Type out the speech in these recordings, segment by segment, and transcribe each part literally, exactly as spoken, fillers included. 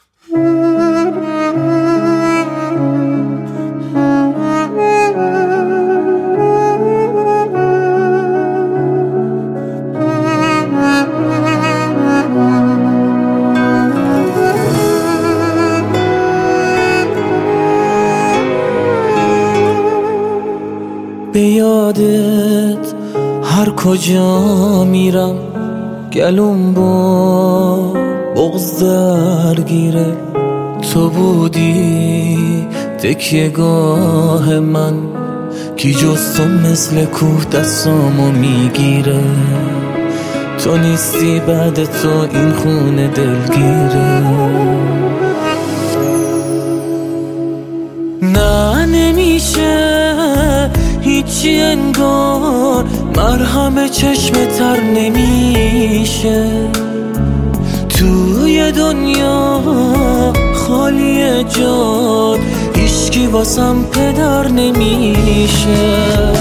به یادت هر کجا میرم گلوم با بغض درگیره. تو بودی تکیه‌گاه من، کی جز تو مثل کوه دستامو میگیره. تو نیستی بعد تو این خونه دلگیره. نه نمیشه هیچی انگار، مرهم چشم تر نمیشه. توی دنیا خالی جاد، هیچکی واسم پدر نمیشه.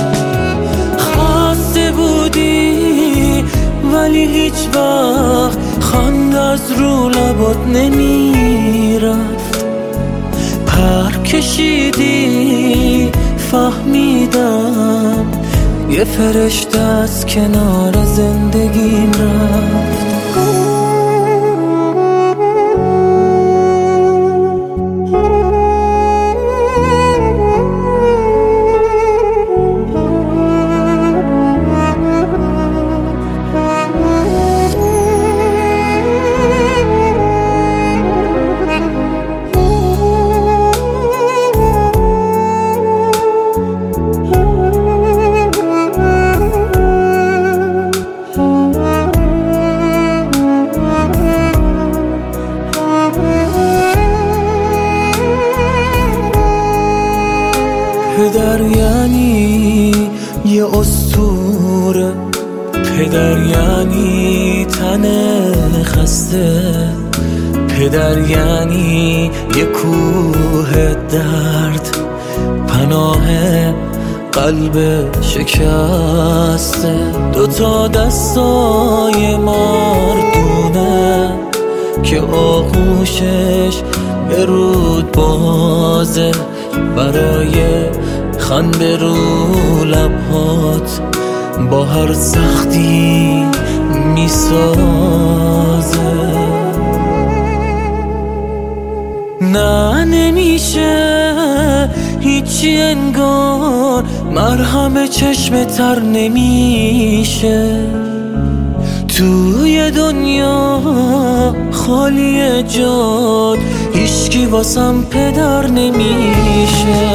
خواسته بودی ولی هیچ وقت خنده از رو لبات نمیرفت. پر کشیدی فهمیدم یه فرشته از کنار زندگیم رفت. پدر یعنی یه اسطوره، پدر یعنی تن خسته، پدر یعنی یه کوه درد، پناه قلب شکسته. دوتا دستای مردونه که آغوشش به رود بازه، برای خنده رو لبهات با هر سختی میسازه. نه نمیشه هیچی انگار، مرهم چشم تر نمیشه. توی دنیا خالی جاد، هیچکی واسم پدر نمیشه.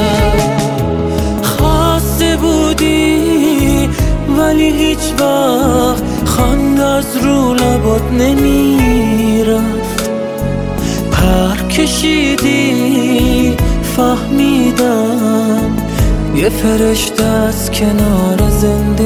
خواسته بودی ولی هیچ وقت خنده از رو لبات نمیرفت. پر کشیدی فهمیدم یه فرشته از کنار زندگی